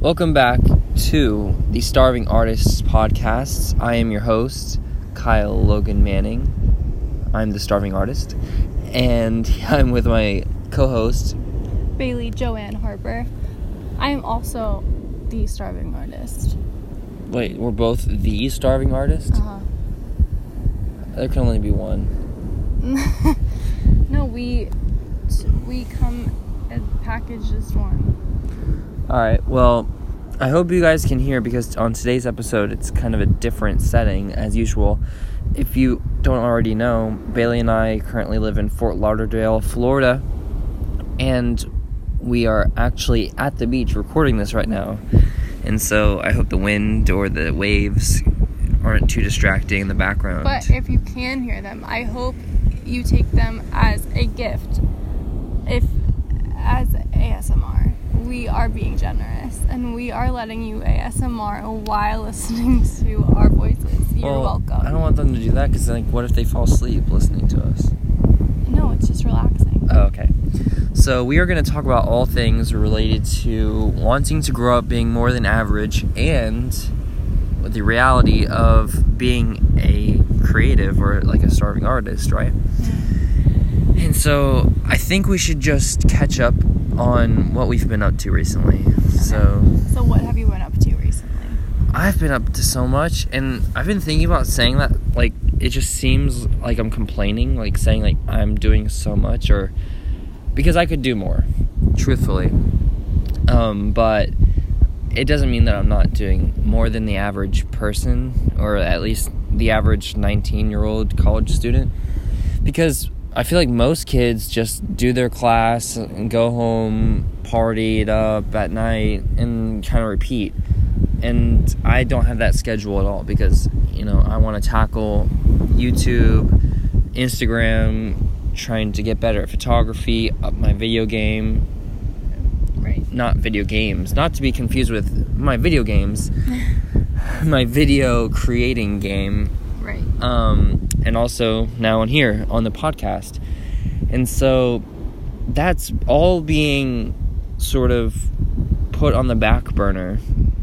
Welcome back to the Starving Artists podcast. I am your host, Kyle Logan Manning. I'm the Starving Artist, and I'm with my co-host, Bailey Joanne Harper. I am also the Starving Artist. Wait, we're both the Starving Artist? Uh-huh. There can only be one. No, we come and packaged as one. Alright, well, I hope you guys can hear, because on today's episode, it's kind of a different setting, as usual. If you don't already know, Bailey and I currently live in Fort Lauderdale, Florida, and we are actually at the beach recording this right now. And so I hope the wind or the waves aren't too distracting in the background. But if you can hear them, I hope you take them as a gift. As ASMR. We are being generous, and we are letting you ASMR while listening to our voices. You're welcome. I don't want them to do that, because what if they fall asleep listening to us? No, it's just relaxing. Oh, okay. So we are going to talk about all things related to wanting to grow up being more than average, and the reality of being a creative or like a starving artist, right? Yeah. And so I think we should just catch up on what we've been up to recently. So what have you been up to recently? I've been up to so much, and I've been thinking about saying that, it just seems like I'm complaining, saying I'm doing so much, or because I could do more, truthfully. But it doesn't mean that I'm not doing more than the average person, or at least the average 19-year-old college student, because I feel like most kids just do their class and go home, party it up at night, and kind of repeat. And I don't have that schedule at all, because, I want to tackle YouTube, Instagram, trying to get better at photography, up my video game. Right. Not video games, not to be confused with my video games. My video creating game. Right. And also now on here on the podcast. And so that's all being sort of put on the back burner.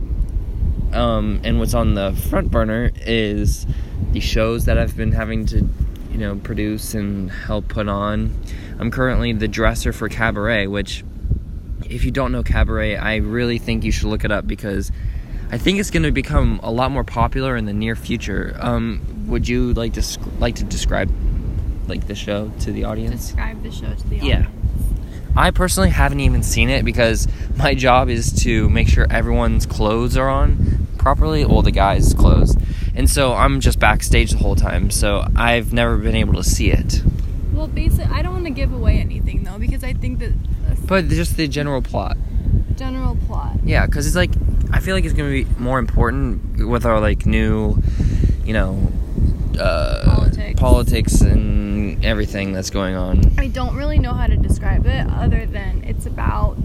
And what's on the front burner is the shows that I've been having to, produce and help put on. I'm currently the dresser for Cabaret, which, if you don't know Cabaret, I really think you should look it up, because I think it's going to become a lot more popular in the near future. Would you like to describe the show to the audience? Describe the show to the audience. Yeah. I personally haven't even seen it, because my job is to make sure everyone's clothes are on properly, all the guys' clothes. And so I'm just backstage the whole time, so I've never been able to see it. Well, basically, I don't want to give away anything, though, because I think that... But just the general plot. General plot. Yeah, because it's I feel like it's going to be more important with our, new, politics and everything that's going on. I don't really know how to describe it, other than it's about,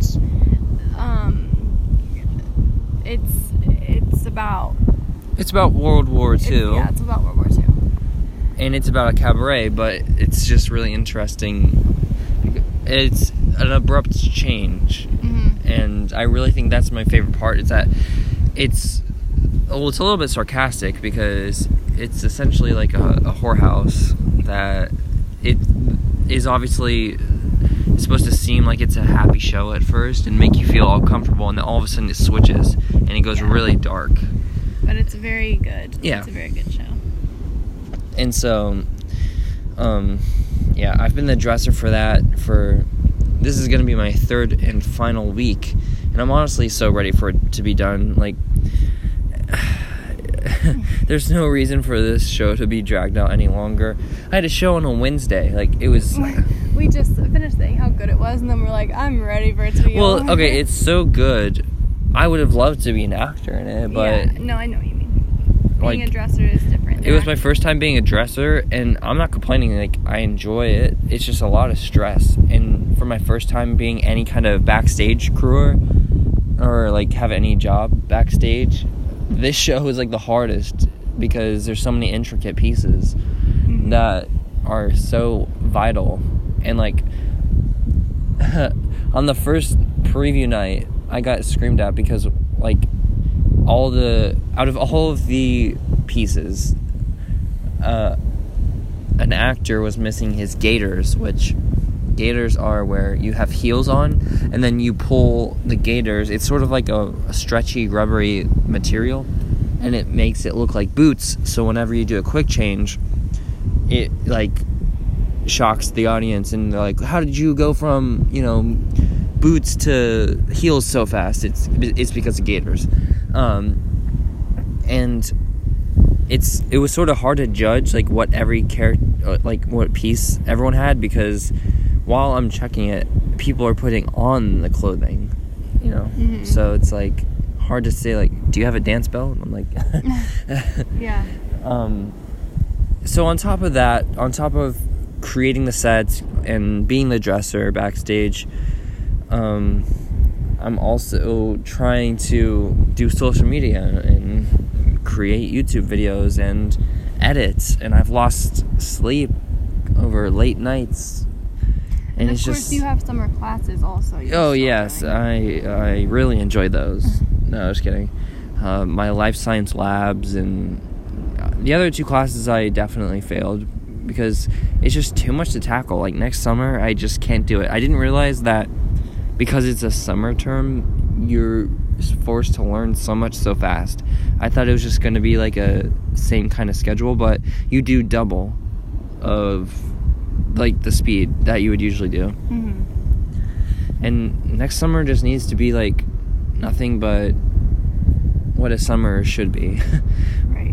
It's about World War II. It's about World War II. And it's about a cabaret, but it's just really interesting. It's an abrupt change. Mm-hmm. And I really think that's my favorite part, is that it's a little bit sarcastic, because it's essentially like a whorehouse that it is obviously supposed to seem like it's a happy show at first and make you feel all comfortable, and then all of a sudden it switches and it goes really dark. But it's very good. Yeah. It's a very good show. And so, I've been the dresser for that this is going to be my third and final week, and I'm honestly so ready for it to be done. There's no reason for this show to be dragged out any longer. I had a show on a Wednesday. It was... We just finished saying how good it was, and then we're like, I'm ready for it to be over. Well, okay, it's so good. I would have loved to be an actor in it, but... Yeah, no, I know what you mean. Being a dresser is different. It was my first time being a dresser, and I'm not complaining. I enjoy it. It's just a lot of stress. And for my first time being any kind of backstage crewer, or have any job backstage, this show is the hardest, because there's so many intricate pieces that are so vital. And on the first preview night, I got screamed at because, like, out of all of the pieces, an actor was missing his gaiters, which gaiters are where you have heels on, and then you pull the gaiters. It's sort of like a stretchy, rubbery material, and it makes it look like boots, so whenever you do a quick change, it, like, shocks the audience, and they're like, how did you go from, you know, boots to heels so fast? It's because of gaiters. And it was sort of hard to judge, like, what every character, like, what piece everyone had, because while I'm checking it, people are putting on the clothing, you know. Mm-hmm. So it's, like, hard to say, like, do you have a dance belt? I'm like, yeah. So on top of that, on top of creating the sets and being the dresser backstage, I'm also trying to do social media and create YouTube videos and edit, and I've lost sleep over late nights. And of course, you have summer classes also. Oh yes, I really enjoy those. No, just kidding. My life science labs and the other 2 classes I definitely failed because it's just too much to tackle. Like, next summer, I just can't do it. I didn't realize that because it's a summer term, you're forced to learn so much so fast. I thought it was just going to be like a same kind of schedule, but you do double of, like, the speed that you would usually do. Mm-hmm. And next summer just needs to be, like, nothing but what a summer should be. Right.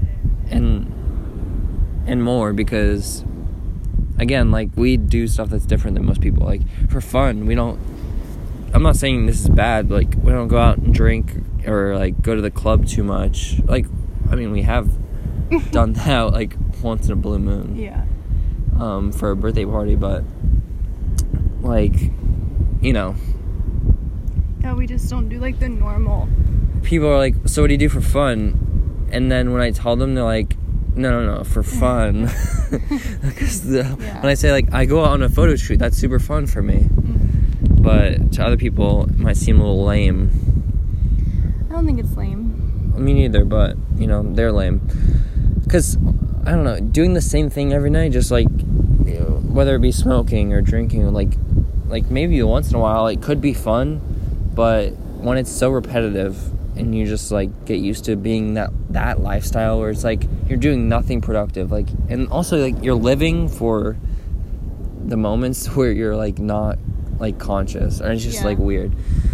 And more, because, again, like, we do stuff that's different than most people. Like, for fun, I'm not saying this is bad, like, we don't go out and drink or, like, go to the club too much. Like, I mean, we have done that, like, once in a blue moon. Yeah. For a birthday party, but, like, you know. Yeah, we just don't do, like, the normal. People are like, so what do you do for fun? And then when I tell them, they're like, no, for fun. Because when I say, like, I go out on a photo shoot, that's super fun for me. Mm-hmm. But to other people, it might seem a little lame. I don't think it's lame. Me neither, but, you know, they're lame. Because, I don't know, doing the same thing every night, just, like, you know, whether it be smoking or drinking, or, like maybe once in a while, it could be fun, but when it's so repetitive, and you just, like, get used to being that lifestyle where it's, like, you're doing nothing productive, like, and also, like, you're living for the moments where you're, like, not, like, conscious, or it's just, like, weird.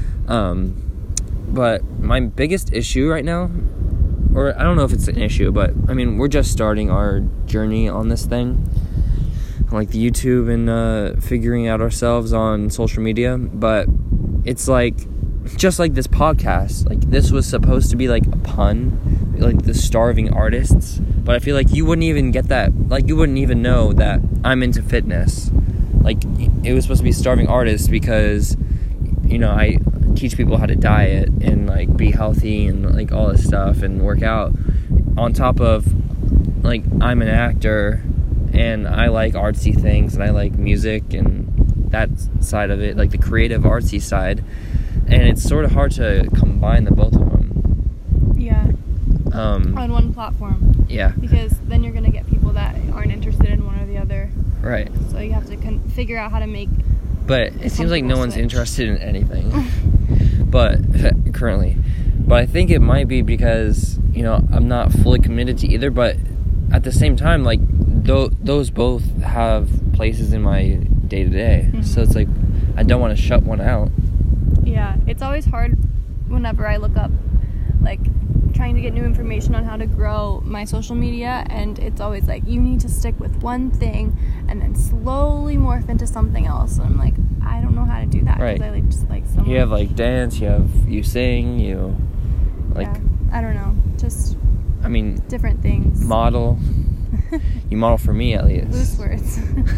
But my biggest issue right now, or I don't know if it's an issue, but, I mean, we're just starting our journey on this thing, like the YouTube and figuring out ourselves on social media, but it's, like, just like this podcast, like, this was supposed to be, like, a pun, like, the starving artists, but I feel like you wouldn't even get that, like, you wouldn't even know that I'm into fitness. Like, it was supposed to be starving artists because, you know, I teach people how to diet and, like, be healthy and, like, all this stuff and work out, on top of, like, I'm an actor and I like artsy things and I like music and that side of it, like, the creative artsy side. And it's sort of hard to combine the both of them. Yeah. On one platform. Yeah. Because then you're going to get people that aren't interested in one or the other. Right. So you have to figure out how to make... But it seems like no one's interested in anything. But, currently. But I think it might be because, you know, I'm not fully committed to either. But at the same time, like, those both have places in my day-to-day. Mm-hmm. So it's like, I don't want to shut one out. Yeah, it's always hard whenever I look up, like, trying to get new information on how to grow my social media, and it's always like, you need to stick with one thing and then slowly morph into something else. And I'm like, I don't know how to do that. Right. I just like someone. You have, like, dance, you sing, you, like... Yeah, I don't know. Just... I mean... different things. Model. You model for me, at least. Loose words.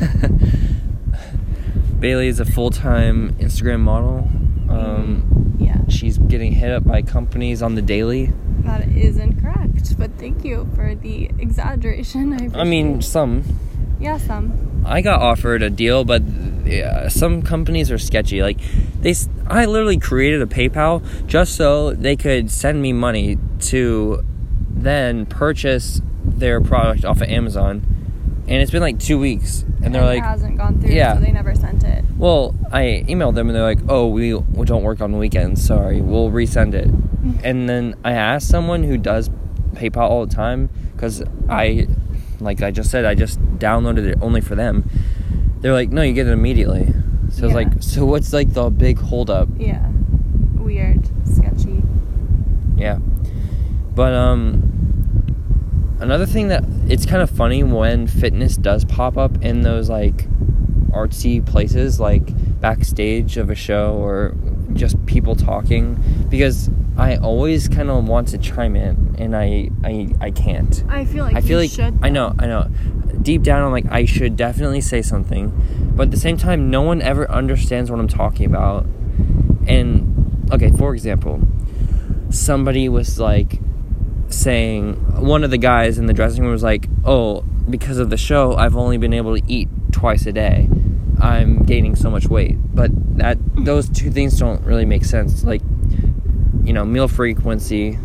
Bailey is a full-time Instagram model. Yeah. She's getting hit up by companies on the daily. That is incorrect, but thank you for the exaggeration. I mean, some. Yeah, some. I got offered a deal, but some companies are sketchy. Like, I literally created a PayPal just so they could send me money to then purchase their product off of Amazon. And it's been like 2 weeks, and they're like, it hasn't gone through, yeah. So they never sent it. Well, I emailed them, and they're like, oh, we don't work on weekends, sorry, we'll resend it. And then I asked someone who does PayPal all the time, because like I just said, I just downloaded it only for them. They're like, no, you get it immediately. So I was like, so what's like the big holdup? Yeah. Weird. Sketchy. Yeah. But another thing that it's kind of funny when fitness does pop up in those like artsy places, like backstage of a show or just people talking, because I always kind of want to chime in, and I can't. I feel like you should. I know. Deep down, I'm like, I should definitely say something, but at the same time, no one ever understands what I'm talking about. And okay, for example, somebody was like saying, one of the guys in the dressing room was like, oh, because of the show, I've only been able to eat twice a day. I'm gaining so much weight. But those two things don't really make sense. Like, you know, meal frequency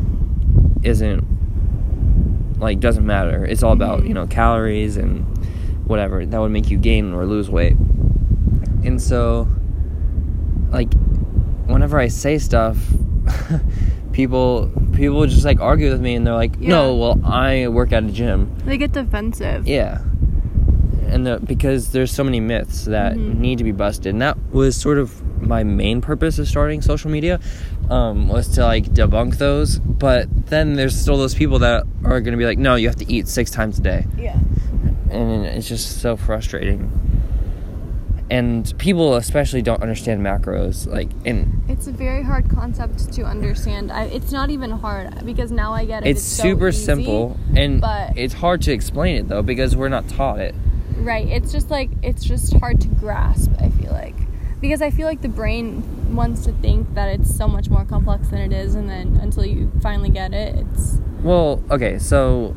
doesn't matter. It's all about, you know, calories and whatever that would make you gain or lose weight. And so, like, whenever I say stuff, people just like argue with me, and they're like, no, well, I work at a gym. They get defensive. Yeah. And because there's so many myths that need to be busted. And that was sort of my main purpose of starting social media, was to like debunk those. But then there's still those people that are going to be like, no, you have to eat 6 times a day. Yeah. And it's just so frustrating. And people especially don't understand macros. It's a very hard concept to understand. It's not even hard, because now I get it. It's super simple, but it's hard to explain it though, because we're not taught it. Right. It's just hard to grasp, I feel like. Because I feel like the brain wants to think that it's so much more complex than it is, and then until you finally get it, it's... Well, okay, so...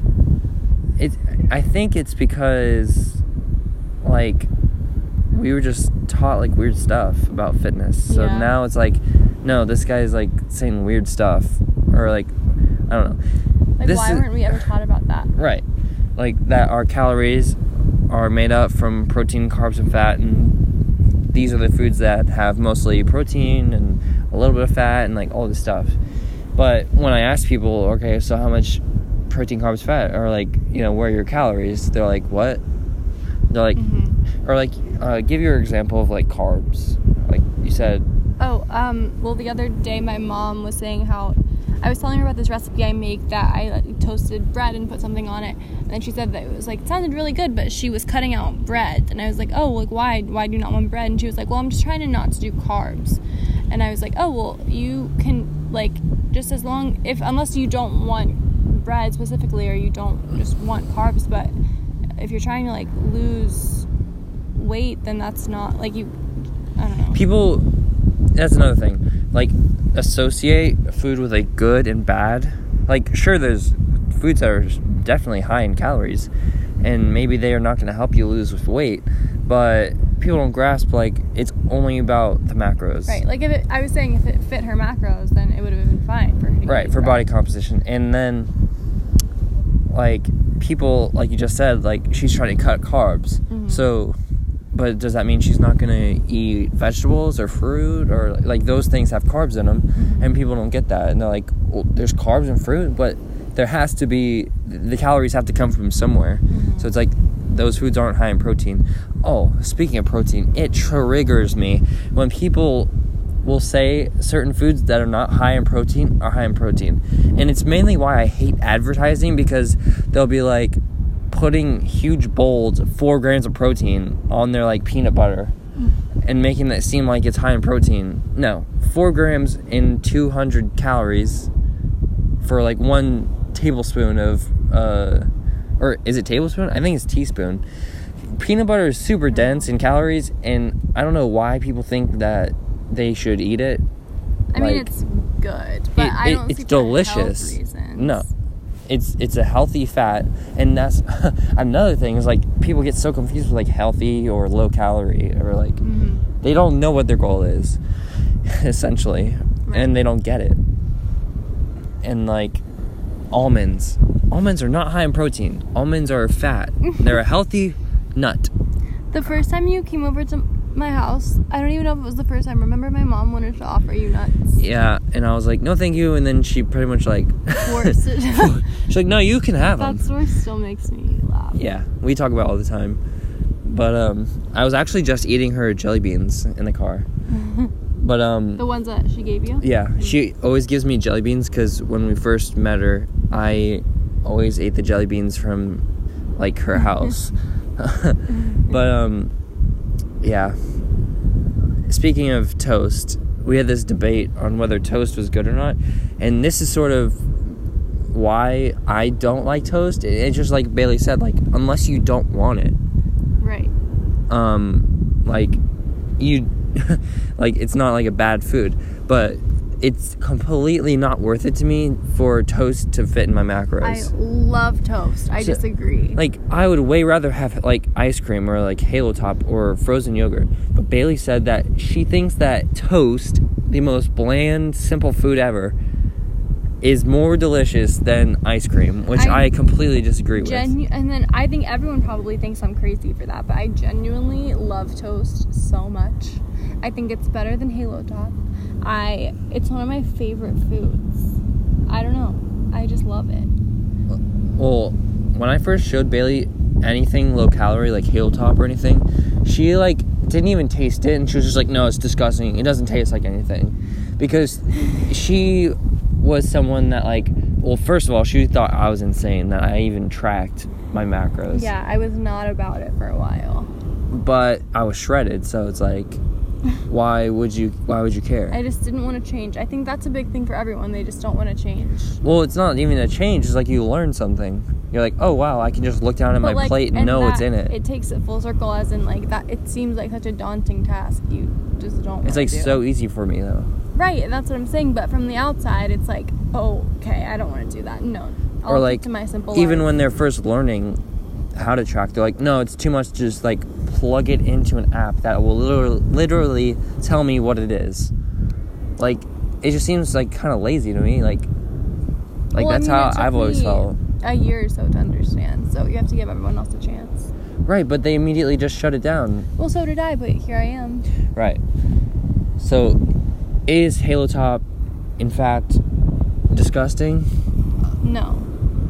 I think it's because, like, we were just taught, like, weird stuff about fitness. So now it's like, no, this guy's, like, saying weird stuff. Or, like, I don't know. Like, why weren't we ever taught about that? Right. Like, that our calories are made up from protein, carbs, and fat, and these are the foods that have mostly protein and a little bit of fat and, like, all this stuff. But when I ask people, okay, so how much protein, carbs, fat, or, like, you know, where are your calories? They're like, what? They're like, or, like, give your example of, like, carbs. Like, you said... well, the other day my mom was saying how... I was telling her about this recipe I make that I toasted bread and put something on it. And then she said that it was, like, it sounded really good, but she was cutting out bread. And I was like, oh, like, why? Why do you not want bread? And she was like, well, I'm just trying to not to do carbs. And I was like, oh, well, you can, like, just as long... unless you don't want bread specifically, or you don't just want carbs, but if you're trying to, like, lose weight, then that's not, like, you... I don't know. People... That's another thing. Like, associate food with, like, good and bad. Like, sure, there's foods that are definitely high in calories, and maybe they are not going to help you lose weight, but people don't grasp, like, it's only about the macros. Right, like, I was saying if it fit her macros, then it would have been fine for her to Right, for body composition. And then, like, people, like you just said, like, she's trying to cut carbs. So... But does that mean she's not going to eat vegetables or fruit? Or, like, those things have carbs in them. And people don't get that. And they're like, well, there's carbs in fruit, but there has to be... The calories have to come from somewhere. So it's like, those foods aren't high in protein. Oh, speaking of protein, it triggers me when people will say certain foods that are not high in protein are high in protein. And it's mainly why I hate advertising, because they'll be like... putting huge bowls of 4 grams of protein on their, like, peanut butter and making that seem like it's high in protein. No, 4 grams in 200 calories for, like, 1 tablespoon of or is it tablespoon? I think it's teaspoon. Peanut butter is super dense in calories, and I don't know why people think that they should eat it. I mean, it's good, but I don't see it's delicious. No. It's a healthy fat, and that's another thing is, like, people get so confused with, like, healthy or low calorie, or, like, they don't know what their goal is, essentially, and they don't get it. And like almonds are not high in protein. Almonds are fat. They're a healthy nut. The first time you came over to my house, I don't even know if it was the first time. Remember, my mom wanted to offer you nuts. Yeah, and I was like, no, thank you. And then she pretty much like forced it. She's like, no, you can have them. That story still makes me laugh. Yeah, we talk about it all the time. But I was actually just eating her jelly beans in the car. But the ones that she gave you? Yeah, she always gives me jelly beans because when we first met her, I always ate the jelly beans from like her house. But yeah. Speaking of toast, we had this debate on whether toast was good or not, and this is sort of why I don't like toast. It's just like Bailey said, like unless you don't want it. Right. Like you like it's not like a bad food, but it's completely not worth it to me for toast to fit in my macros. I love toast. I disagree. Like I would way rather have like ice cream or like Halo Top or frozen yogurt. But Bailey said that she thinks that toast, the most bland, simple food ever, is more delicious than ice cream, which I completely disagree with. And then I think everyone probably thinks I'm crazy for that, but I genuinely love toast so much. I think it's better than Halo Top. It's one of my favorite foods. I don't know. I just love it. Well, when I first showed Bailey anything low calorie, like Halo Top or anything, she like didn't even taste it, and she was just like, no, it's disgusting. It doesn't taste like anything. Because she was someone that like, well, first of all, she thought I was insane that I even tracked my macros. Yeah, I was not about it for a while. But I was shredded, so it's like, why would you care? I just didn't want to change. I think that's a big thing for everyone. They just don't want to change. Well, it's not even a change. It's like you learn something. You're like, oh wow, I can just look down at my plate and know what's in it. It takes it full circle, as in like that. It seems like such a daunting task. You just don't. It's like so easy for me though. Right, and that's what I'm saying. But from the outside, it's like, oh, okay, I don't want to do that. No, I'll stick to my simple life. Even when they're first learning how to track, they're like, no, it's too much to just like plug it into an app that will literally tell me what it is. Like, it just seems like kind of lazy to me. Like that's how I've always felt. A year or so to understand, so you have to give everyone else a chance. Right, but they immediately just shut it down. Well, so did I, but here I am. Right. So, is Halo Top, in fact, disgusting? No.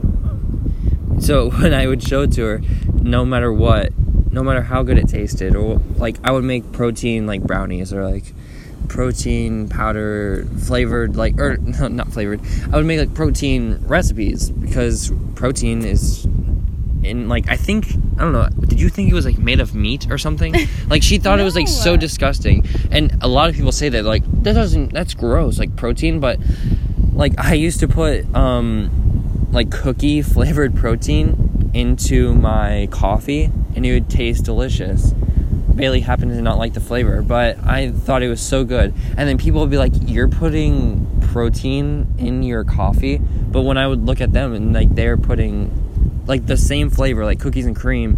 So, when I would show it to her, no matter how good it tasted, or, like, I would make protein, like, brownies, or, like, protein powder flavored, like, or, no, not flavored, I would make, like, protein recipes, because protein is in, like, I don't know, did you think it was, like, made of meat or something? Like, she thought it was, like, so disgusting, and a lot of people say that, like, that's gross, like, protein, but, like, I used to put, like, cookie flavored protein into my coffee, and it would taste delicious. Bailey happened to not like the flavor, but I thought it was so good. And then people would be like, you're putting protein in your coffee? But when I would look at them and like they're putting like the same flavor, like cookies and cream,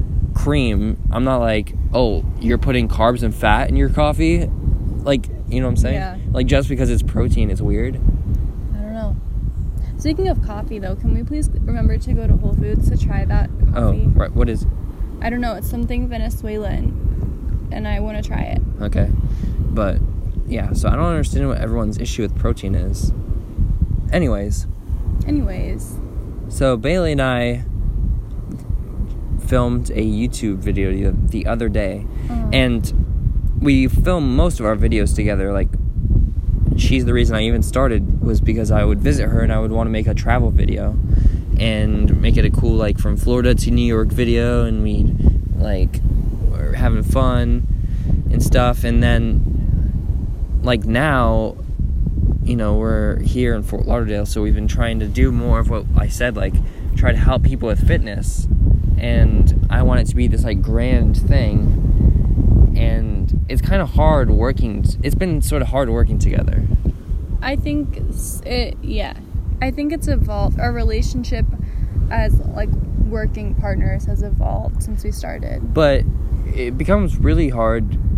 I'm not like, oh, you're putting carbs and fat in your coffee? Like, you know what I'm saying? Yeah. Like, just because it's protein, it's weird. I don't know. Speaking of coffee, though, can we please remember to go to Whole Foods to try that coffee? Oh, right. What is it? I don't know. It's something Venezuelan, and I want to try it. Okay. But, yeah, so I don't understand what everyone's issue with protein is. Anyways. So, Bailey and I filmed a YouTube video the other day, and we film most of our videos together. Like, she's the reason I even started, was because I would visit her and I would want to make a travel video and make it a cool, like, from Florida to New York video, and we're having fun and stuff. And then, like, now, you know, we're here in Fort Lauderdale, so we've been trying to do more of what I said, like, try to help people with fitness, and I want it to be this, like, grand thing, and it's kind of hard working. It's been sort of hard working together. I think I think it's evolved. Our relationship as, like, working partners has evolved since we started. But it becomes really hard,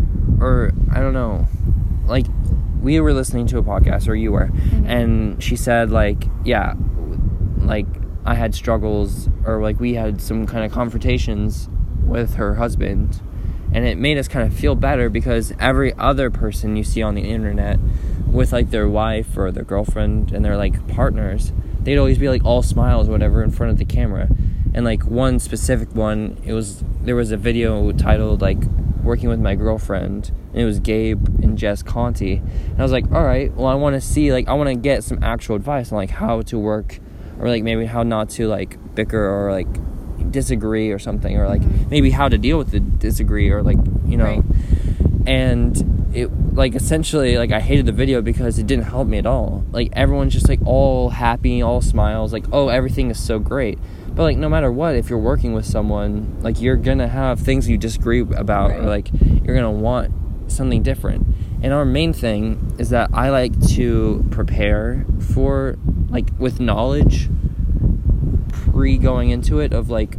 or I don't know, like, we were listening to a podcast, or you were, and she said, like, yeah, like, I had struggles, or, like, we had some kind of confrontations with her husband, and it made us kind of feel better, because every other person you see on the internet with, like, their wife or their girlfriend and their, like, partners, they'd always be, like, all smiles or whatever in front of the camera. And, like, one specific one, there was a video titled, like, Working with My Girlfriend, and it was Gabe and Jess Conti, and I was like, all right, well, I want to see, like, I want to get some actual advice on, like, how to work, or, like, maybe how not to, like, bicker, or, like, disagree or something, or, like, maybe how to deal with the disagree, or, like, you know, right. And it, like, essentially, like, I hated the video because it didn't help me at all. Like, everyone's just, like, all happy, all smiles, like, oh, everything is so great. But, like, no matter what, if you're working with someone, like, you're gonna have things you disagree about, right. Or, like, you're gonna want something different. And our main thing is that I like to prepare for, like, with knowledge pre-going into it of, like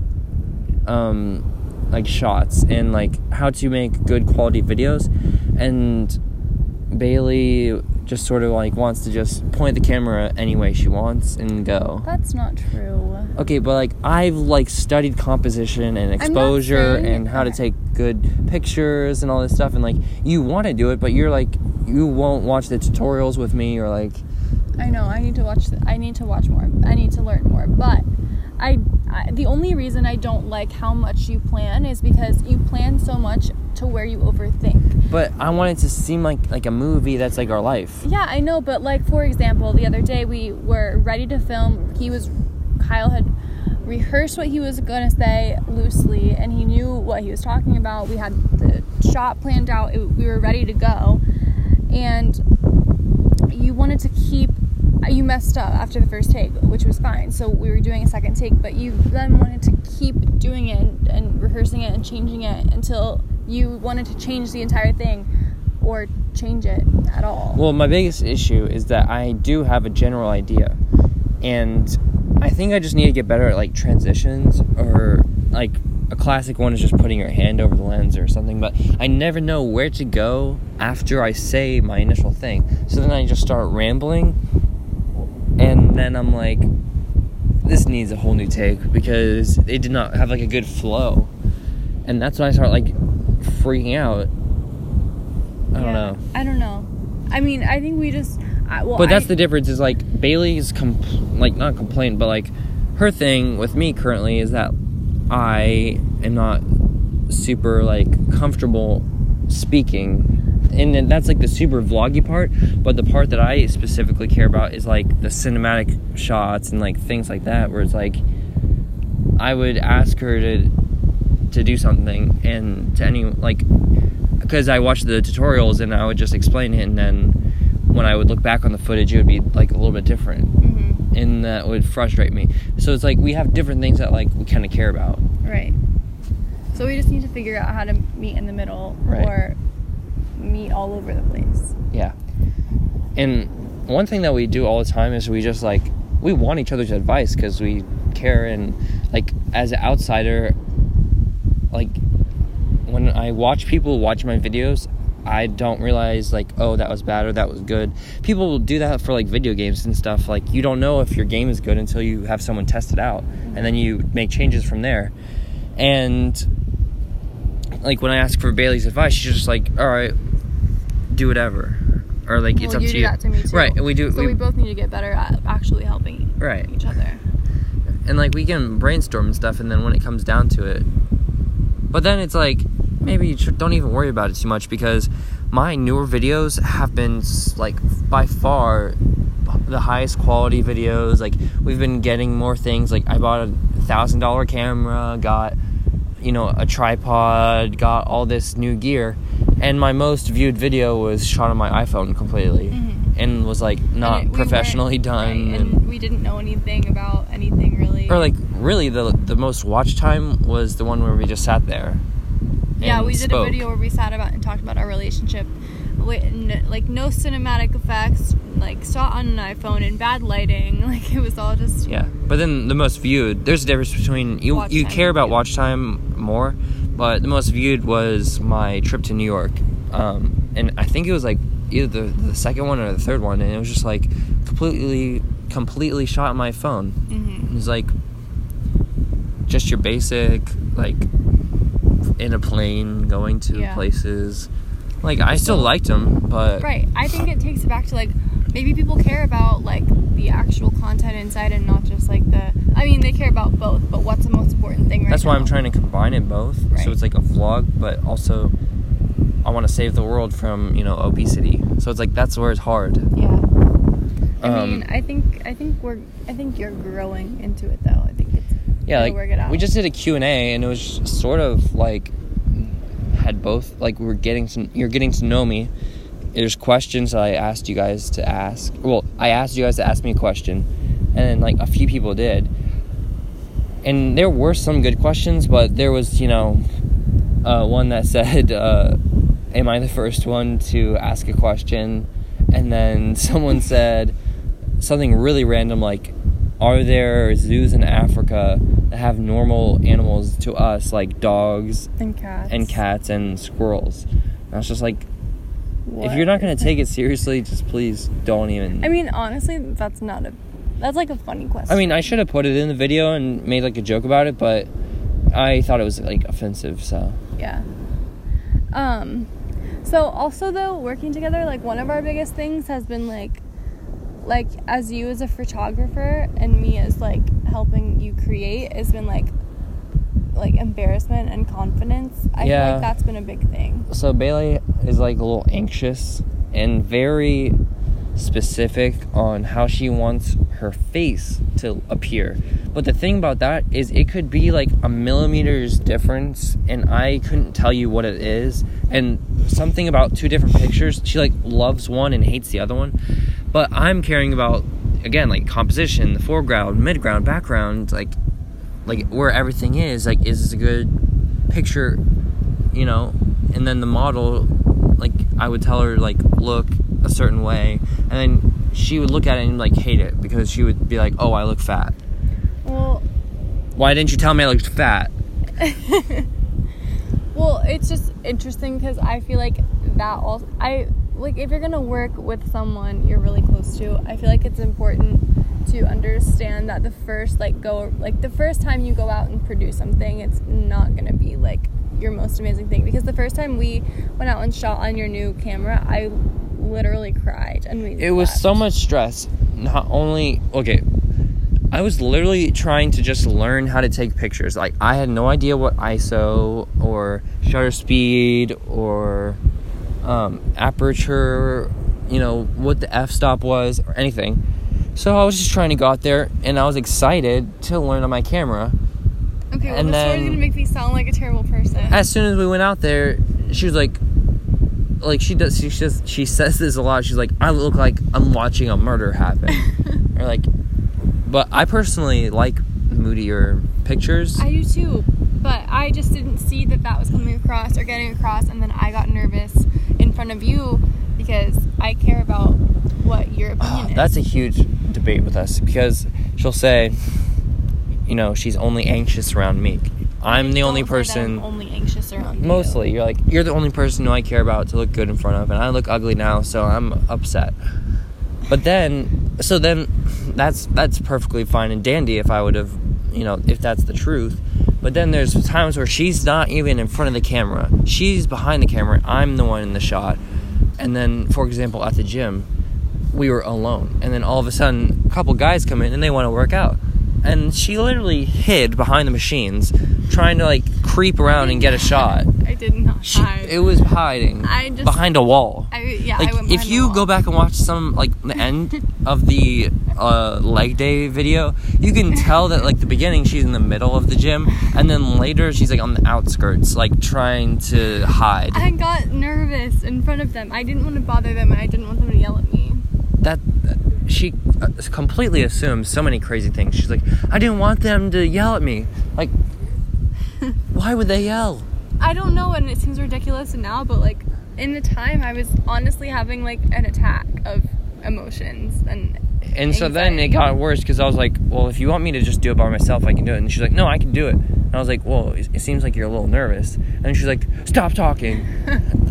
shots and, like, how to make good quality videos. And Bailey just sort of, like, wants to just point the camera any way she wants and go. That's not true. Okay, but, like, I've, like, studied composition and exposure and how to take good pictures and all this stuff, and, like, you want to do it, but you're, like, you won't watch the tutorials with me, or, like... I know, I need to watch more. I need to learn more, but the only reason I don't like how much you plan is because you plan so much to where you overthink. But I want it to seem like a movie that's, like, our life. Yeah, I know, but, like, for example, the other day we were ready to film. Kyle had rehearsed what he was going to say loosely, and he knew what he was talking about. We had the shot planned out. We were ready to go, and you messed up after the first take, which was fine, so we were doing a second take, but you then wanted to keep doing it and rehearsing it and changing it until you wanted to change the entire thing, or change it at all. Well, my biggest issue is that I do have a general idea, and I think I just need to get better at, like, transitions, or, like, a classic one is just putting your hand over the lens or something, but I never know where to go after I say my initial thing. So then I just start rambling, and then I'm like, this needs a whole new take, because it did not have, like, a good flow. And that's when I start, like, freaking out. I don't know. I mean, I think we just... But that's the difference, is, like, Bailey's, not complaint, but, like, her thing with me currently is that I am not super, like, comfortable speaking. And that's, like, the super vloggy part, but the part that I specifically care about is, like, the cinematic shots and, like, things like that, where it's, like, I would ask her to do something, and to any, like, because I watched the tutorials, and I would just explain it, and then when I would look back on the footage, it would be, like, a little bit different, and that would frustrate me. So it's, like, we have different things that, like, we kind of care about. Right. So we just need to figure out how to meet in the middle, right. Or meet all over the place. Yeah. And one thing that we do all the time is we just, like, we want each other's advice because we care, and, like, as an outsider, like, when I watch people watch my videos, I don't realize, like, oh, that was bad or that was good. People will do that for, like, video games and stuff. Like, you don't know if your game is good until you have someone test it out, and then you make changes from there. And, like, when I ask for Bailey's advice, she's just like, all right, do whatever, or, like, it's up to you. You do that to me too, right? And we do. So we both need to get better at actually helping each other. And, like, we can brainstorm and stuff, and then when it comes down to it, but then it's like, maybe you don't even worry about it too much, because my newer videos have been, like, by far the highest quality videos. Like, we've been getting more things. Like, I bought a $1,000 camera, got, you know, a tripod, got all this new gear, and my most viewed video was shot on my iPhone completely, and was, like, not professionally done, right, and we didn't know anything about anything really, or, like, really the most watch time was the one where we just sat there. Yeah, we did a video where we sat about and talked about our relationship. Like, no cinematic effects, like, shot on an iPhone in bad lighting. Like, it was all just... Yeah, but then the most viewed, there's a difference between... You care about watch time more, but the most viewed was my trip to New York. And I think it was like either the second one or the third one, and it was just like completely shot on my phone. Mm-hmm. It was like just your basic, like, in a plane going to places. Like, I still liked them, but right. I think it takes it back to, like, maybe people care about, like, the actual content inside and not just, like, they care about both, but what's the most important thing that's now? why I'm trying to combine it both. Right. So it's like a vlog, but also I want to save the world from, obesity. So it's like, that's where it's hard. Yeah. I think you're growing into it, though. I think it's work it out. We just did a Q&A, and it was sort of like had both, like, you're getting to know me. There's questions that I asked you guys to ask. Well, I asked you guys to ask me a question, and then, like, a few people did. And there were some good questions, but there was, one that said, am I the first one to ask a question? And then someone said something really random, like, are there zoos in Africa that have normal animals to us, like dogs and cats and squirrels? And I was just like, what? If you're not going to take it seriously, just please don't even. Honestly, that's like a funny question. I should have put it in the video and made, like, a joke about it, but I thought it was, like, offensive, so. Yeah. So also, though, working together, like, one of our biggest things has been, like as you as a photographer and me as, like, helping you create has been, like embarrassment and confidence. I feel like that's been a big thing. So Bailey is, like, a little anxious and very specific on how she wants her face to appear. But the thing about that is it could be, like, a millimeter's difference, and I couldn't tell you what it is. And something about two different pictures, she, like, loves one and hates the other one. But I'm caring about, again, like, composition, the foreground, midground, background, like where everything is. Like, is this a good picture, and then the model, like, I would tell her, like, look a certain way, and then she would look at it and, like, hate it, because she would be like, oh, I look fat. Well, why didn't you tell me I looked fat? Well, it's just interesting because I feel like that also, if you're gonna work with someone you're really close to, I feel like it's important to understand that the first time you go out and produce something, it's not gonna be, like, your most amazing thing. Because the first time we went out and shot on your new camera, I literally cried, and it was so much stress. Not only, I was literally trying to just learn how to take pictures. Like, I had no idea what ISO or shutter speed or aperture, what the f-stop was or anything. So I was just trying to go out there, and I was excited to learn on my camera. Okay, well, this story's gonna make me sound like a terrible person. As soon as we went out there, she was like, she says this a lot. She's like, I look like I'm watching a murder happen. Or, like, but I personally like moodier pictures. I do too, but I just didn't see that was coming across or getting across, and then I got nervous in front of you because I care about what your opinion is. That's a huge debate with us, because she'll say, she's only anxious around me. I'm the only person. I'm only anxious around you. Mostly, you're the only person who I care about to look good in front of, and I look ugly now, so I'm upset. But then that's perfectly fine and dandy if I would have, if that's the truth. But then there's times where she's not even in front of the camera. She's behind the camera. I'm the one in the shot. And then, for example, at the gym, we were alone. And then all of a sudden, a couple guys come in and they want to work out. And she literally hid behind the machines, trying to, like, creep around and get a shot. I did not hide. It was hiding behind a wall. I went behind the wall. If you go back and watch some, like, the end of the leg day video, you can tell that, like, the beginning she's in the middle of the gym, and then later she's, like, on the outskirts, like, trying to hide. I got nervous in front of them. I didn't want to bother them, and I didn't want them to yell at me. She completely assumes so many crazy things. She's like, I didn't want them to yell at me. Like, why would they yell? I don't know, and it seems ridiculous now, but, like, in the time, I was honestly having, like, an attack of emotions and anxiety. So then it got worse, because I was like, well, if you want me to just do it by myself, I can do it. And she's like, no, I can do it. And I was like, well, it seems like you're a little nervous. And she's like, stop talking.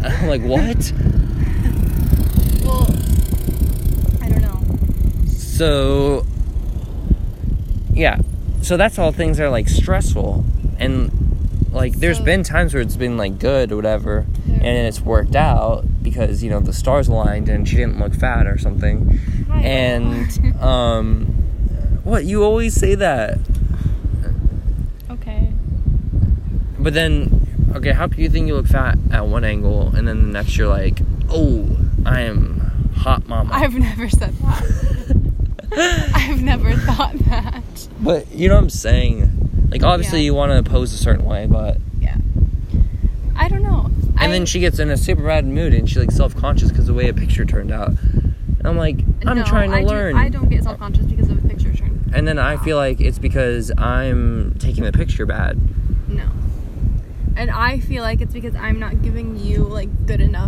I'm like, what? Well, I don't know. So, yeah. So that's all things that are, like, stressful. And, like, there's been times where it's been, like, good or whatever. And it's worked out because, you know, the stars aligned and she didn't look fat or something. And, what? You always say that. Okay. But then, okay, how can you think you look fat at one angle and then the next you're like, oh, I am hot mama? I've never said that. I've never thought that. But, you know what I'm saying? Like, obviously you want to pose a certain way, but... Yeah. I don't know. And then she gets in a super bad mood and she's, like, self-conscious because of the way a picture turned out. And I'm like, I'm trying to learn. I don't get self-conscious because of a picture turned out. And then I feel like it's because I'm taking the picture bad. No. And I feel like it's because I'm not giving you, like, good enough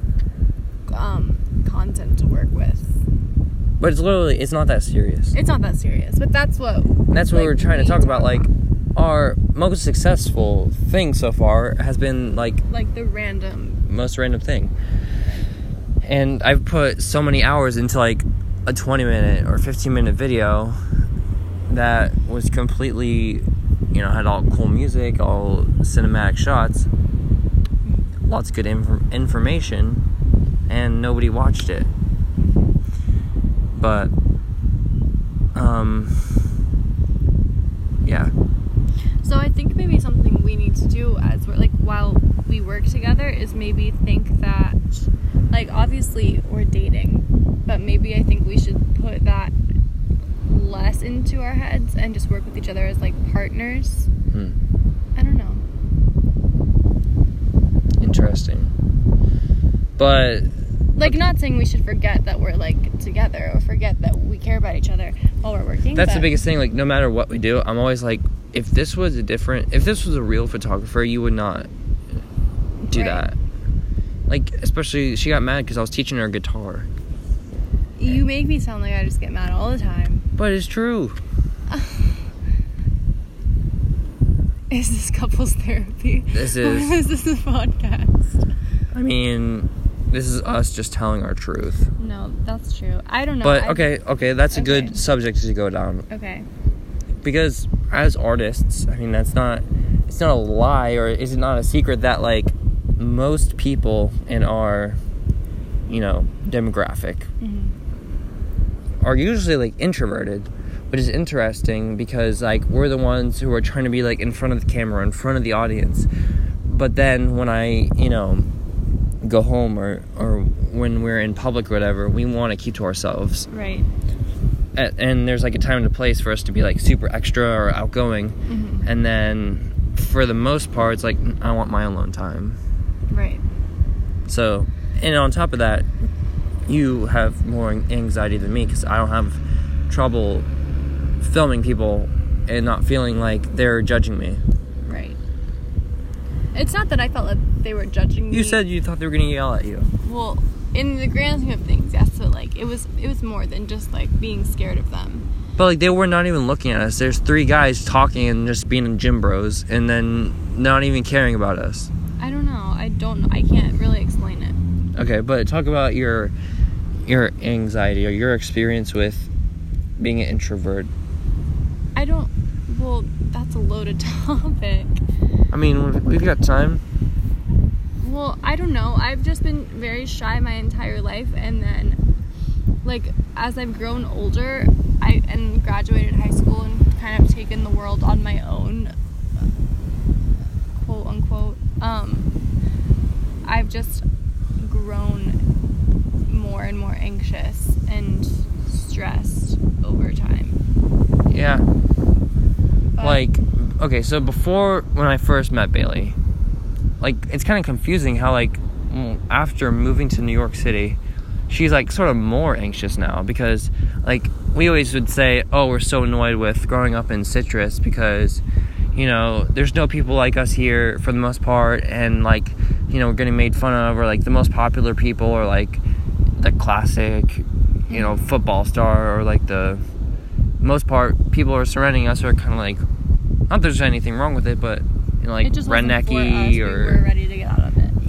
content to work with. But it's not that serious. It's not that serious, but that's what we're trying to talk about. Like, our most successful thing so far has been, like the most random thing. And I've put so many hours into, like, a 20-minute or 15-minute video that was completely, you know, had all cool music, all cinematic shots, lots of good information, and nobody watched it. But, yeah. So I think maybe something we need to do as we're, like, while we work together is maybe think that, like, obviously we're dating, but maybe I think we should put that less into our heads and just work with each other as, like, partners. I don't know. Interesting. But... Like, not saying we should forget that we're, like, together or forget that we care about each other while we're working. That's the biggest thing. Like, no matter what we do, I'm always like, if this was a real photographer, you would not do that. Like, especially, she got mad because I was teaching her guitar. You make me sound like I just get mad all the time. But it's true. Is this couples therapy? This is. Or is this a podcast? I mean... This is us just telling our truth. No, that's true. I don't know. But, okay, that's a good subject to go down. Okay. Because, as artists, I mean, it's not a lie, or is it not a secret that, like, most people in our, you know, demographic are usually, like, introverted. Which is interesting because, like, we're the ones who are trying to be, like, in front of the camera, in front of the audience. But then when I, you know... go home or when we're in public or whatever, we want to keep to ourselves. Right. And there's, like, a time and a place for us to be, like, super extra or outgoing. And then for the most part, it's like, I want my alone time. Right. So, and on top of that, you have more anxiety than me because I don't have trouble filming people and not feeling like they're judging me. Right. It's not that I felt like they were judging me. You said you thought they were going to yell at you. Well, in the grand scheme of things, yes. So, like, it was more than just, like, being scared of them. But, like, they were not even looking at us. There's 3 guys talking and just being gym bros and then not even caring about us. I don't know. I can't really explain it. Okay, but talk about your anxiety or your experience with being an introvert. Well, that's a loaded topic. I mean, we've got time. Well, I don't know. I've just been very shy my entire life, and then, like, as I've grown older, and graduated high school and kind of taken the world on my own, quote unquote, I've just grown more and more anxious and stressed over time. Yeah. Like, okay, so before, when I first met Bailey, like, it's kind of confusing how, like, after moving to New York City, she's, like, sort of more anxious now because, like, we always would say, oh, we're so annoyed with growing up in Citrus because, you know, there's no people like us here for the most part, and, like, you know, we're getting made fun of, or, like, the most popular people are, like, the classic, you know, football star, or, like, the most part, people are surrounding us are kind of, like, not that there's anything wrong with it, but, you know, like, rednecky, or... We were ready to get out of it.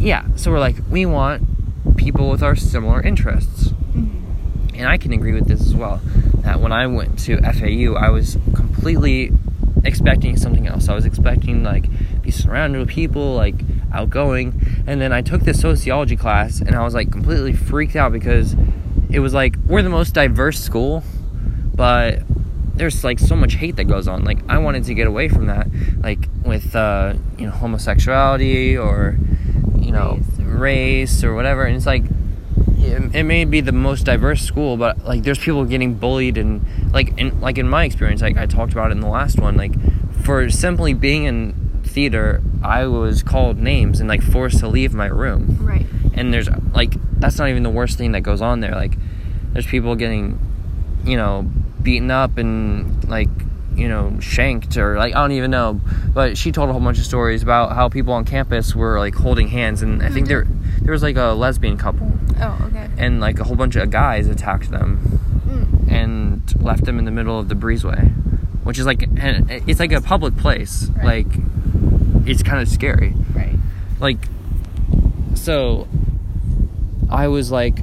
yeah, so we're like, we want people with our similar interests. Mm-hmm. And I can agree with this as well, that when I went to FAU, I was completely expecting something else. I was expecting, like, be surrounded with people, like, outgoing. And then I took this sociology class, and I was, like, completely freaked out because it was, like, we're the most diverse school, but there's, like, so much hate that goes on. Like, I wanted to get away from that, like, with, homosexuality or, race or whatever. And it's, like, it may be the most diverse school, but, like, there's people getting bullied, and, in my experience, like, I talked about it in the last one, like, for simply being in theater, I was called names and, like, forced to leave my room. Right. And there's, like, that's not even the worst thing that goes on there. Like, there's people getting, beaten up and, like, shanked, or, like, I don't even know. But she told a whole bunch of stories about how people on campus were, like, holding hands, and I think there was, like, a lesbian couple. Oh, okay. And, like, a whole bunch of guys attacked them and left them in the middle of the breezeway, which is, like, it's, like, a public place. Right. Like, it's kind of scary. Right. Like, so I was, like,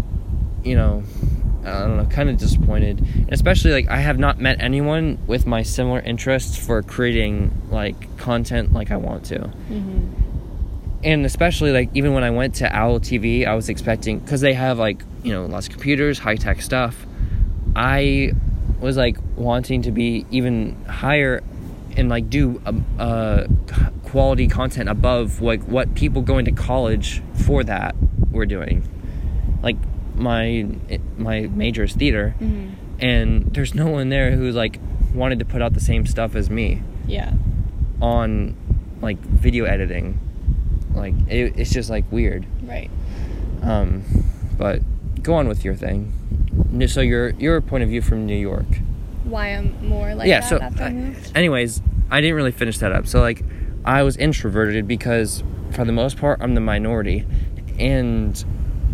I don't know, kind of disappointed. And especially, like, I have not met anyone with my similar interests for creating, like, content like I want to. Mm-hmm. And especially, like, even when I went to Owl TV, I was expecting, because they have, like, lots of computers, high-tech stuff. I was, like, wanting to be even higher and, like, do quality content above, like, what people going to college for that were doing. Like, my major is theater, and there's no one there who's, like, wanted to put out the same stuff as me. Yeah. On, like, video editing. Like, it's just, like, weird. Right. But go on with your thing. So your point of view from New York. Why I'm more like that after I moved? Anyways, I didn't really finish that up. So, like, I was introverted because, for the most part, I'm the minority. And,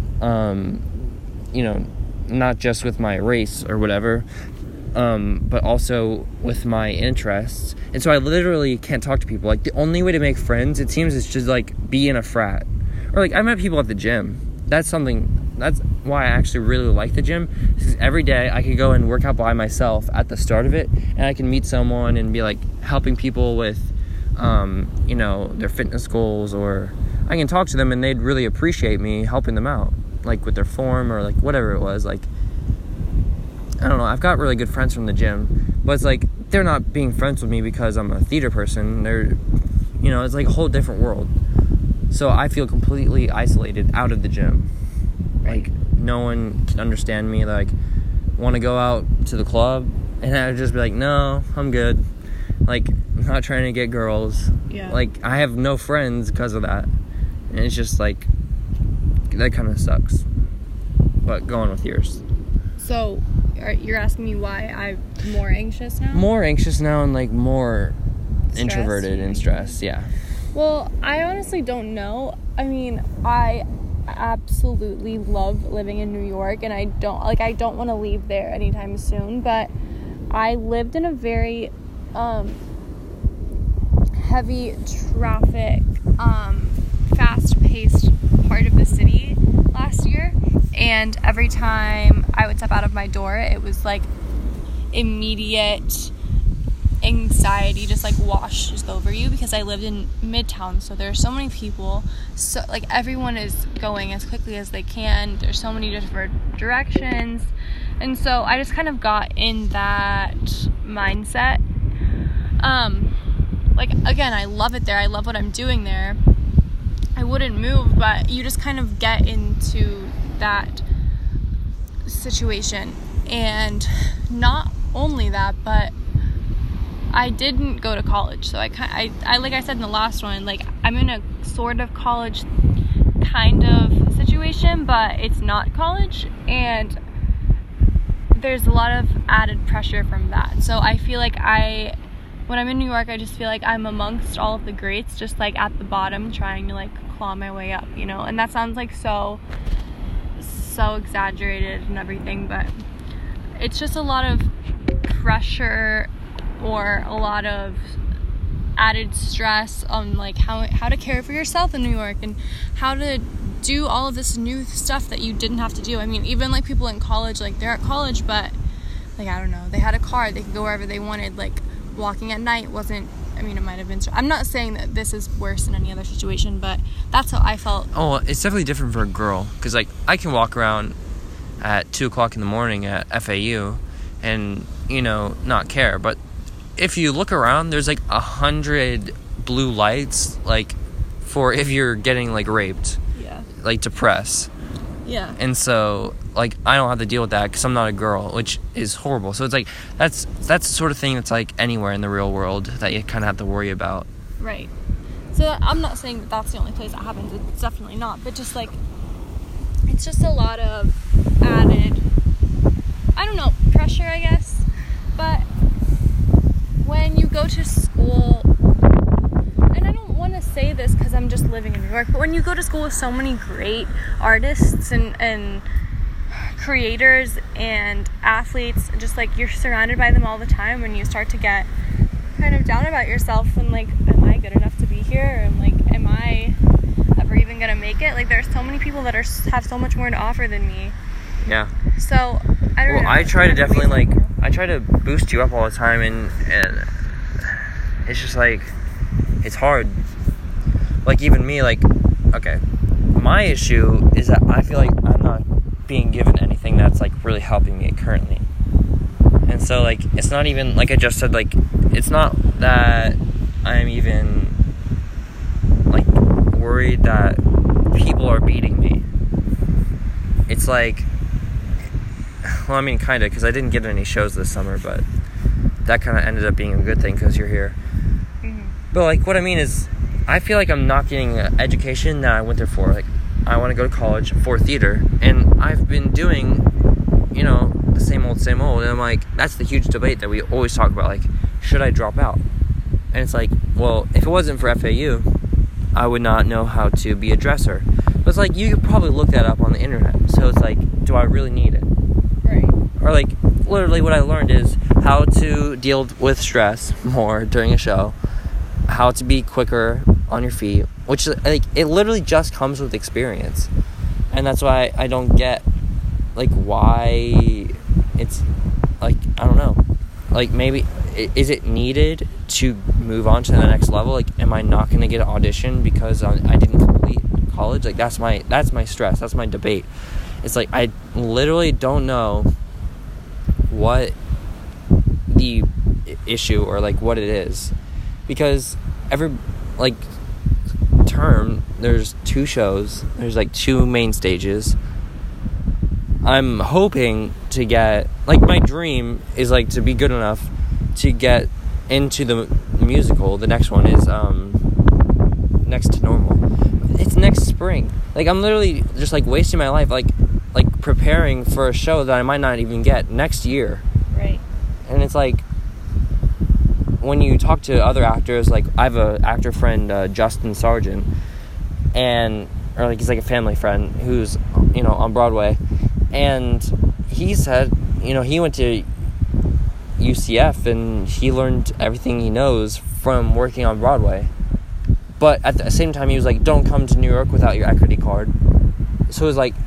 not just with my race or whatever, but also with my interests. And so I literally can't talk to people. Like, the only way to make friends, it seems, is just, like, be in a frat. Or, like, I met people at the gym. That's why I actually really like the gym. Because every day I can go and work out by myself at the start of it, and I can meet someone and be, like, helping people with, their fitness goals, or I can talk to them and they'd really appreciate me helping them out, like, with their form or, like, whatever it was. Like, I don't know, I've got really good friends from the gym, but it's like, they're not being friends with me because I'm a theater person. They're, it's like a whole different world. So I feel completely isolated out of the gym. Like, no one can understand me. Like, want to go out to the club, and I would just be like, no, I'm good. Like, I'm not trying to get girls. Yeah. Like, I have no friends because of that. And it's just, like, that kind of sucks. But go on with yours. So, you're asking me why I'm more anxious now? More anxious now, and, like, more Stressed? introverted and stressed, yeah. Well, I honestly don't know. I mean, I absolutely love living in New York, and I don't want to leave there anytime soon, but I lived in a very heavy traffic, fast-paced part of the city last year, and every time I would step out of my door, it was like immediate anxiety just, like, washes over you, because I lived in Midtown, so there are so many people, so, like, everyone is going as quickly as they can, there's so many different directions, and so I just kind of got in that mindset. Like, again, I love it there, I love what I'm doing there, I wouldn't move, but you just kind of get into that situation. And not only that, but I didn't go to college, so I like I said in the last one, like, I'm in a sort of college kind of situation, but it's not college, and there's a lot of added pressure from that. So I feel like when I'm in New York, I just feel like I'm amongst all of the greats, just, like, at the bottom, trying to, like, claw my way up, and that sounds like so exaggerated and everything, but it's just a lot of pressure, or a lot of added stress on like how to care for yourself in New York and how to do all of this new stuff that you didn't have to do. I mean, even like people in college, like they're at college, but like, I don't know, they had a car, they could go wherever they wanted. Like walking at night wasn't, I mean, it might have been, I'm not saying that this is worse than any other situation, but that's how I felt. Oh, it's definitely different for a girl, because like I can walk around at 2 o'clock in the morning at FAU and, you know, not care. But if you look around, there's like 100 blue lights, like for if you're getting like raped, like to press. Yeah. And so like I don't have to deal with that because I'm not a girl, which is horrible. So it's like that's the sort of thing that's like anywhere in the real world that you kind of have to worry about. Right. So I'm not saying that that's the only place that happens. It's definitely not. But just like, it's just a lot of added, I don't know, pressure, I guess. But when you go to school, and I don't want to say this because I'm just living in New York, but when you go to school with so many great artists and creators and athletes, just like you're surrounded by them all the time, and you start to get kind of down about yourself and like, am I good enough to be here? And like, am I ever even gonna make it? Like, there's so many people that have so much more to offer than me. Yeah. So I don't know. I try to definitely like, I try to boost you up all the time, and it's just like, it's hard. Like even me, like, okay, my issue is that I feel like I'm not being given anything that's like really helping me currently. And so like, it's not even like I just said, like, it's not that I'm even like worried that people are beating me. It's like, well, I mean, kind of, because I didn't get any shows this summer, but that kind of ended up being a good thing because you're here. Mm-hmm. But like, what I mean is, I feel like I'm not getting an education that I went there for. Like, I want to go to college for theater, and I've been doing, you know, the same old, and I'm like, that's the huge debate that we always talk about, like, should I drop out? And it's like, well, if it wasn't for FAU, I would not know how to be a dresser. But it's like, you could probably look that up on the internet, so it's like, do I really need it? Right. Or like, literally what I learned is how to deal with stress more during a show, how to be quicker on your feet, which like, it literally just comes with experience. And that's why I don't get like why it's like, I don't know, like, maybe is it needed to move on to the next level? Like, am I not going to get an audition because I didn't complete college? Like, that's my stress, that's my debate. It's like, I literally don't know what the issue or like what it is, because every like term there's 2 shows, there's like 2 main stages. I'm hoping to get, like, my dream is like to be good enough to get into the musical. The next one is Next to Normal. It's next spring. Like, I'm literally just like wasting my life like preparing for a show that I might not even get next year. Right. And it's like, when you talk to other actors, like, I have an actor friend, Justin Sargent, or like, he's like a family friend who's, you know, on Broadway, and he said, you know, he went to UCF and he learned everything he knows from working on Broadway. But at the same time, he was like, don't come to New York without your equity card. So it was like,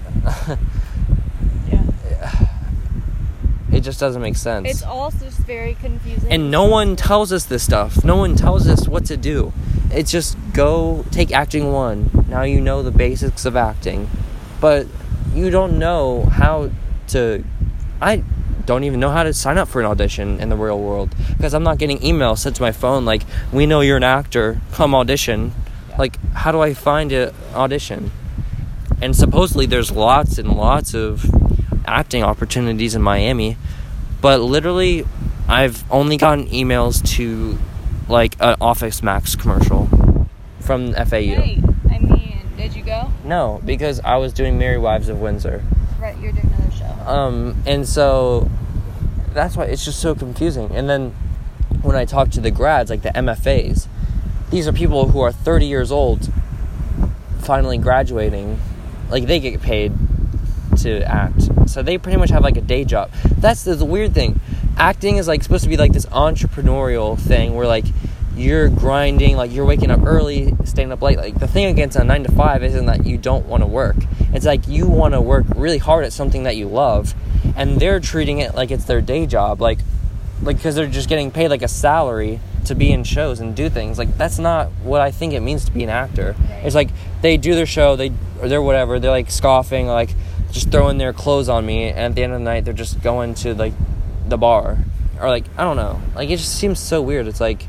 it just doesn't make sense. It's also just very confusing. And no one tells us this stuff. No one tells us what to do. It's just, go take acting 1. Now you know the basics of acting. But you don't know how to... I don't even know how to sign up for an audition in the real world, because I'm not getting emails sent to my phone like, we know you're an actor, come audition. Yeah. Like, how do I find an audition? And supposedly there's lots and lots of acting opportunities in Miami, but literally I've only gotten emails to like an Office Max commercial from FAU. Hey, I mean, did you go? No, because I was doing Merry Wives of Windsor. Right, you're doing another show. And so that's why it's just so confusing. And then when I talk to the grads, like the MFAs, these are people who are 30 years old, finally graduating. Like, they get paid to act, so they pretty much have like a day job. That's the weird thing. Acting is like supposed to be like this entrepreneurial thing where like you're grinding, like you're waking up early, staying up late. Like the thing against a 9 to 5 isn't that you don't want to work. It's like you want to work really hard at something that you love, and they're treating it like it's their day job, like because they're just getting paid like a salary to be in shows and do things. Like that's not what I think it means to be an actor. Right. It's like they do their show, they're whatever, they're like scoffing, like just throwing their clothes on me, and at the end of the night they're just going to like the bar, or like I don't know, like it just seems so weird. It's like,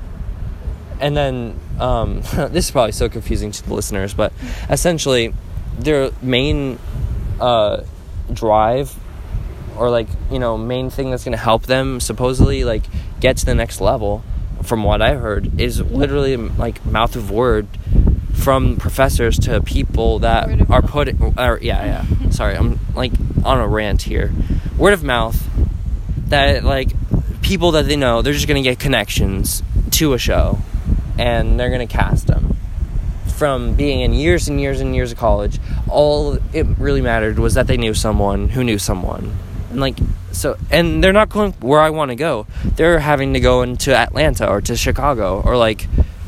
and then this is probably so confusing to the listeners, but essentially their main drive, or like, you know, main thing that's going to help them supposedly like get to the next level, from what I heard, is literally like mouth of word from professors to people that are putting, or sorry, I'm like on a rant here. Word of mouth, that like people that they know, they're just going to get connections to a show and they're going to cast them. From being in years and years and years of college, all it really mattered was that they knew someone who knew someone. And like, so, and they're not going where I want to go. They're having to go into Atlanta or to Chicago or like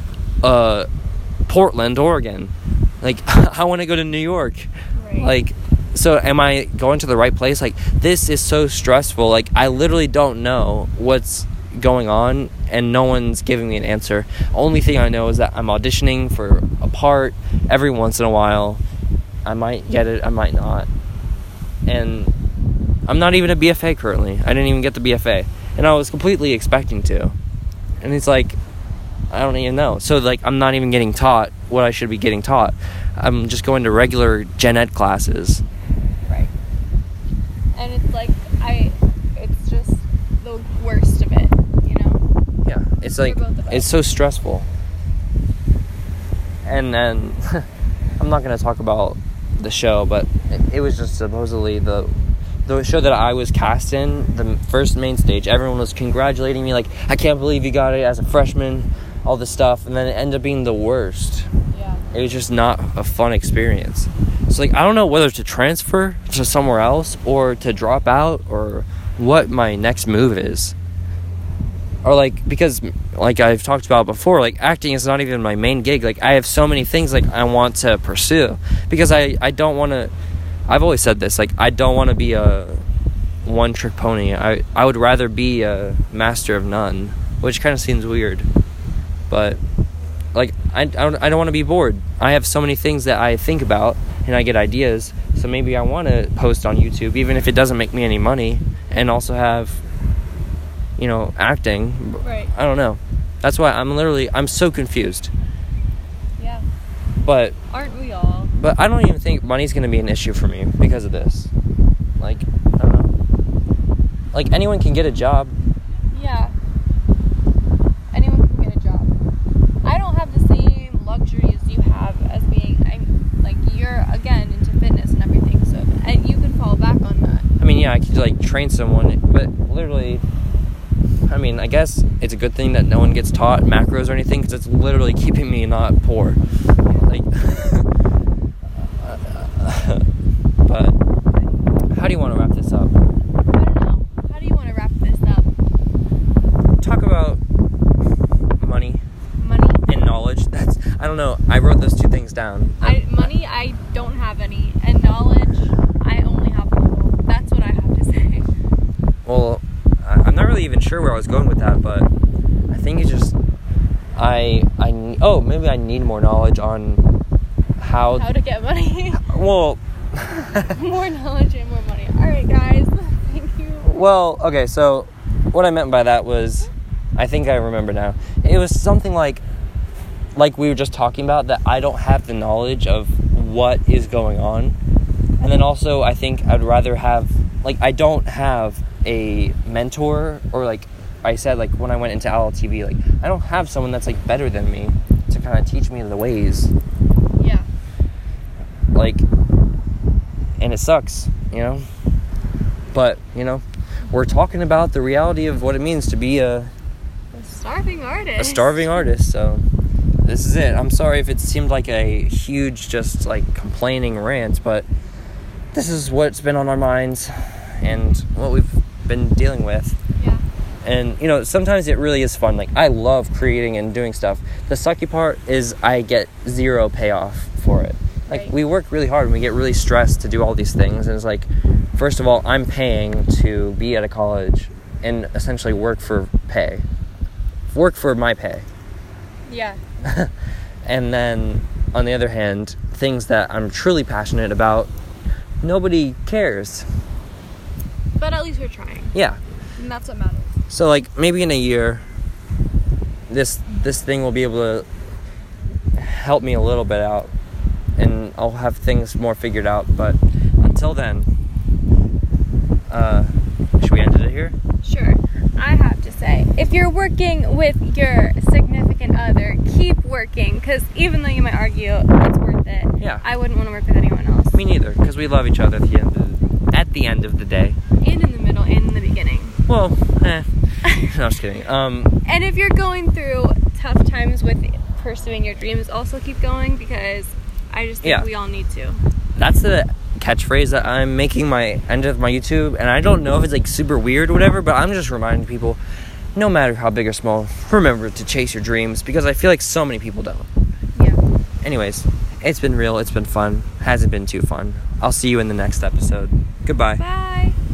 Portland, Oregon. Like I want to go to New York. Right. Like, so am I going to the right place? Like, this is so stressful. Like, I literally don't know what's going on, and no one's giving me an answer. Only thing I know is that I'm auditioning for a part every once in a while. I might get it, I might not. And I'm not even a BFA currently. I didn't even get the BFA, and I was completely expecting to. And it's like, I don't even know. So like, I'm not even getting taught what I should be getting taught. I'm just going to regular gen ed classes. Right. And it's like, it's just the worst of it, you know? Yeah, it's like, it's so stressful. And then, I'm not going to talk about the show, but it was just supposedly the show that I was cast in, the first main stage. Everyone was congratulating me, like, I can't believe you got it as a freshman, all this stuff, and then it ended up being the worst. Yeah. It was just not a fun experience. So, like, I don't know whether to transfer to somewhere else or to drop out or what my next move is. Or, like, because, like I've talked about before, like, acting is not even my main gig. Like, I have so many things, like, I want to pursue. Because I don't want to... I've always said this, like, I don't want to be a one-trick pony. I would rather be a master of none, which kind of seems weird. But, like, I don't want to be bored. I have so many things that I think about, and I get ideas, so maybe I want to post on YouTube, even if it doesn't make me any money, and also have, you know, acting. Right. I don't know. That's why I'm so confused. Yeah. But... Aren't we all? But I don't even think money's going to be an issue for me because of this. Like, I don't know. Like, anyone can get a job. Yeah. Anyone can get a job. I don't have the same luxuries you have as being, like, you're, again, into fitness and everything, so and you can fall back on that. I mean, yeah, I could, like, train someone, but literally, I mean, I guess it's a good thing that no one gets taught macros or anything, because it's literally keeping me not poor. Like, but how do you want to wrap this up? I don't know. How do you want to wrap this up? Talk about money and knowledge. I don't know. I wrote those two things down. Money, I don't have any, and knowledge, I only have a little. That's what I have to say. Well, I'm not really even sure where I was going with that, but I think it's just maybe I need more knowledge on how to get money. Well, more knowledge and more money. All right, guys. Thank you. Well, okay, so what I meant by that was, I think I remember now. It was something like we were just talking about, that I don't have the knowledge of what is going on. And then also, I think I'd rather have, like, I don't have a mentor, or like I said, like when I went into LLTV, like I don't have someone that's like better than me to kind of teach me the ways. Yeah. Like, and it sucks, you know? But, you know, we're talking about the reality of what it means to be a starving artist. A starving artist, so this is it. I'm sorry if it seemed like a huge, just like complaining rant, but this is what's been on our minds and what we've been dealing with. Yeah. And, you know, sometimes it really is fun. Like, I love creating and doing stuff. The sucky part is I get zero payoff for it. Like, Right. we work really hard and we get really stressed to do all these things. And it's like, first of all, I'm paying to be at a college and essentially work for pay. Work for my pay. Yeah. And then, on the other hand, things that I'm truly passionate about, nobody cares. But at least we're trying. Yeah. And that's what matters. So, like, maybe in a year, this thing will be able to help me a little bit out. And I'll have things more figured out. But until then, should we end it here? Sure. I have to say, if you're working with your significant other, keep working. Because even though you might argue it's worth it, Yeah. I wouldn't want to work with anyone else. Me neither, because we love each other at the end of the day. And in the middle and in the beginning. Well, no, I'm just kidding. And if you're going through tough times with pursuing your dreams, also keep going, because I just think we all need to. That's the catchphrase that I'm making my end of my YouTube, and I don't know if it's like super weird or whatever, but I'm just reminding people, no matter how big or small, remember to chase your dreams, because I feel like so many people don't. Yeah. Anyways, it's been real, it's been fun, hasn't been too fun. I'll see you in the next episode. Goodbye. Bye.